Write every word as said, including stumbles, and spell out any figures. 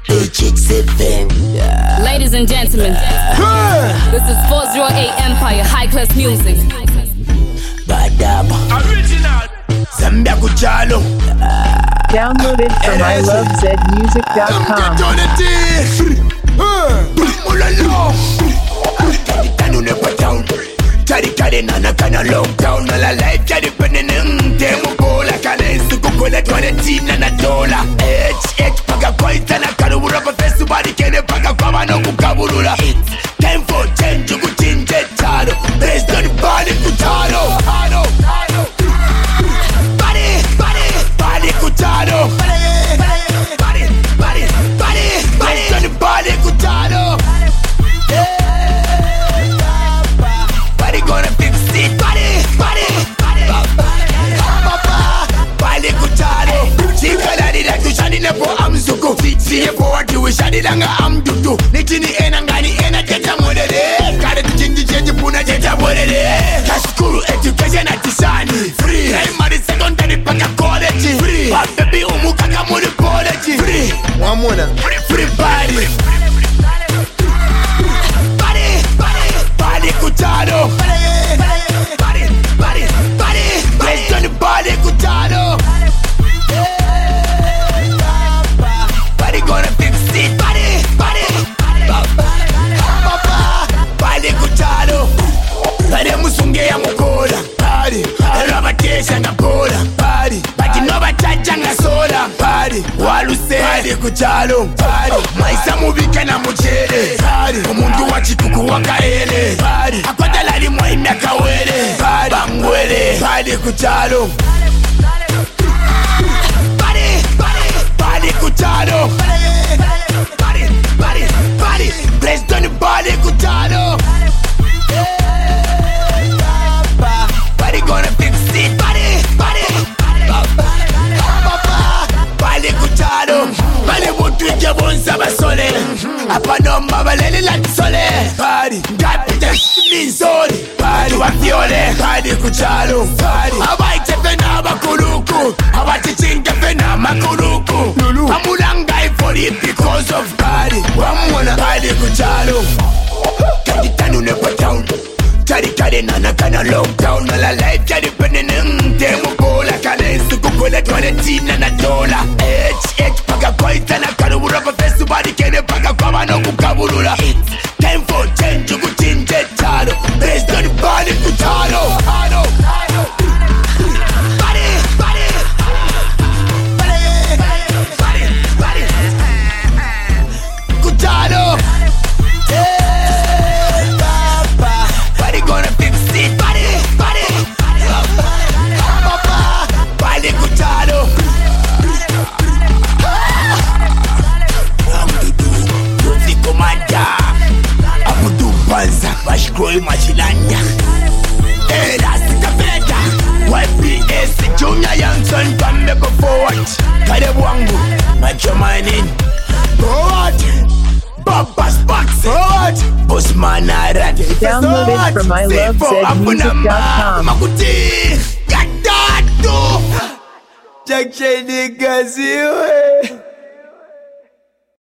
Ladies and gentlemen, this is four oh eight Empire High Class Music. Original Zambia Kuchalo. Downloaded from I love zed music dot com. Carry carry nana kana lockdown na la life carry penene demo bola kana isuku kola twana tina na dola h h paga koita na karubura pa festival kene paga kwa bano kukabulula time for change kuchinje taro based on body kutaro hano body body body kutaro body body body based on body kutaro. Gonna fix it, body, body, body, papa, body kutaro. Chikala di la tushani na po amzuko. Siye po wati wishani langa amdudu. Nitini ena ngani ena teta modele. Kare tuchinji cheji puna teta modele. Kashkuru education atisani free. Primary, secondary, paka college free. Baby umuka kamuri college free. Wamona free, free body. Body, body, body kutaro. Body kutano, body gonna fix it. Body, body, papa, body kutano. Body musunge ya mukola. Body, rabatesha na kola. Body, body no bachacha na sola. Body, waluse. Body kutano. Body, maisa mubika na muchere. Body, umuntu wachikuku wakaele. Body, akwata lali mwaimya kawele. Body, bangwele. Body kutano. Body, body, body kutano. Body, body, body, blessed on the body kutano. Body gonna fix it. Body, body, papa, body kutano. Body mutu ike bonsa basole. Apa nomba balele la sole. Body, gapite minzoli. Body wa fiole. Body kutano. Body, abai tepe na bakuluku. Abati chinga fena makuruku. Amulanga for it because of body. Wamwana body kutalo. Kaditanu nepa town. Kari kari nana kana lockdown. Na la life kari penene demo bola. Kana isuku kola twana tina na dola. H H paga koita na karubura pa festival kene paga kwa bano kukabulula. Time for change kuchinje taro. Based on body kutalo. Hano Growing Machilanya, Elastica Beta, Y P S, Junior Youngson, come make a forward. Kadebuangu, Macho Mining, forward. Bobba's Box, forward. Bossman Arad, Downloaded from I love zed music dot com. Makuti, Gatado, Jack Cheney Gazi.